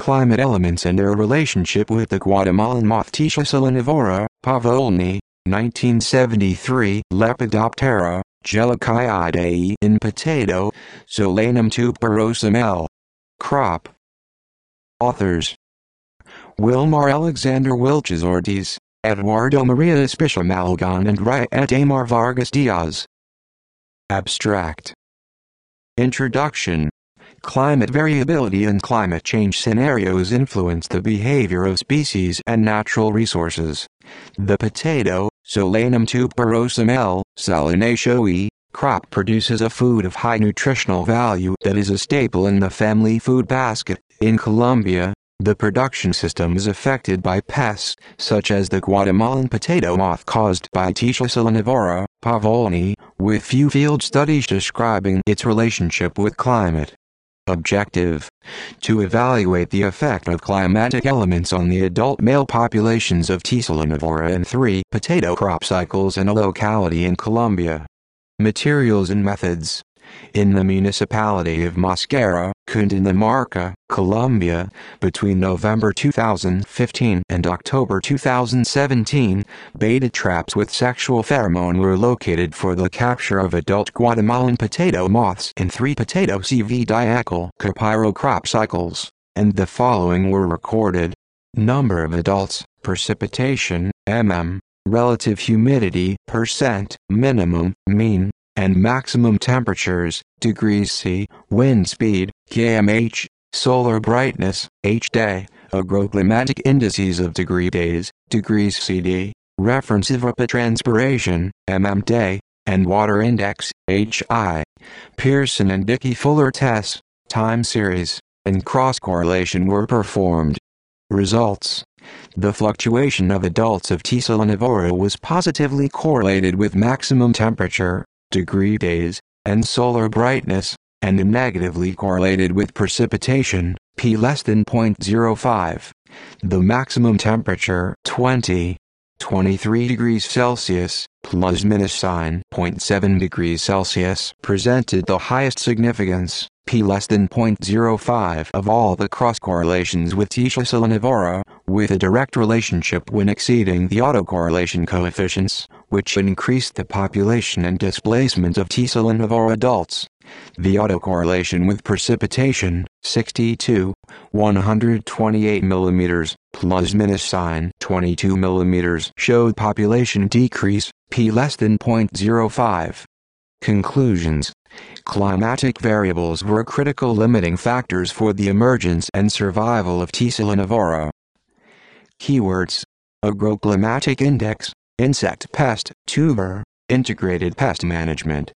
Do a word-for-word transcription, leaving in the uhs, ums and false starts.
Climate elements and their relationship with the Guatemalan moth Tisha solanivora, Pavolny, nineteen seventy-three, Lepidoptera, Gelocyidae in potato, Solanum tuberosum L. Crop. Authors: Wilmar Alexander Wilches Ortiz, Eduardo Maria Espicia Malagón and Riedamar Vargas Diaz. Abstract. Introduction. Climate variability and climate change scenarios influence the behavior of species and natural resources. The potato, Solanum tuberosum L. solanaceae, crop produces a food of high nutritional value that is a staple in the family food basket. In Colombia, the production system is affected by pests, such as the Guatemalan potato moth caused by Tisha solanivora, Pavolny, with few field studies describing its relationship with climate. Objective: to evaluate the effect of climatic elements on the adult male populations of T. solanivora in three potato crop cycles in a locality in Colombia. Materials and methods. In the municipality of Mosquera, Cundinamarca, Colombia, between November two thousand fifteen and October two thousand seventeen, beta traps with sexual pheromone were located for the capture of adult Guatemalan potato moths in three potato C V diacal capiro crop cycles, and the following were recorded: number of adults, precipitation, mm, relative humidity, percent, minimum, mean, and maximum temperatures, degrees C, wind speed, kmh, solar brightness, h-day, agroclimatic indices of degree days, degrees C D, reference evapotranspiration, mm-day, and water index, hi. Pearson and Dickey-Fuller tests, time series, and cross-correlation were performed. Results: the fluctuation of adults of T. solanivora was positively correlated with maximum temperature, degree days, and solar brightness, and negatively correlated with precipitation, p less than zero point zero five. The maximum temperature, twenty, twenty-three degrees Celsius, plus minus sign zero point seven degrees Celsius, presented the highest significance, p less than zero point zero five, of all the cross-correlations with Tisha solanivora, with a direct relationship when exceeding the autocorrelation coefficients, which increased the population and displacement of T. solanivora adults. The autocorrelation with precipitation, sixty-two, one hundred twenty-eight millimeters, plus minus sign twenty-two millimeters, showed population decrease, p less than zero point zero five. Conclusions. Climatic variables were critical limiting factors for the emergence and survival of T. solanivora. Keywords: agroclimatic index, insect pest, tuber, integrated pest management.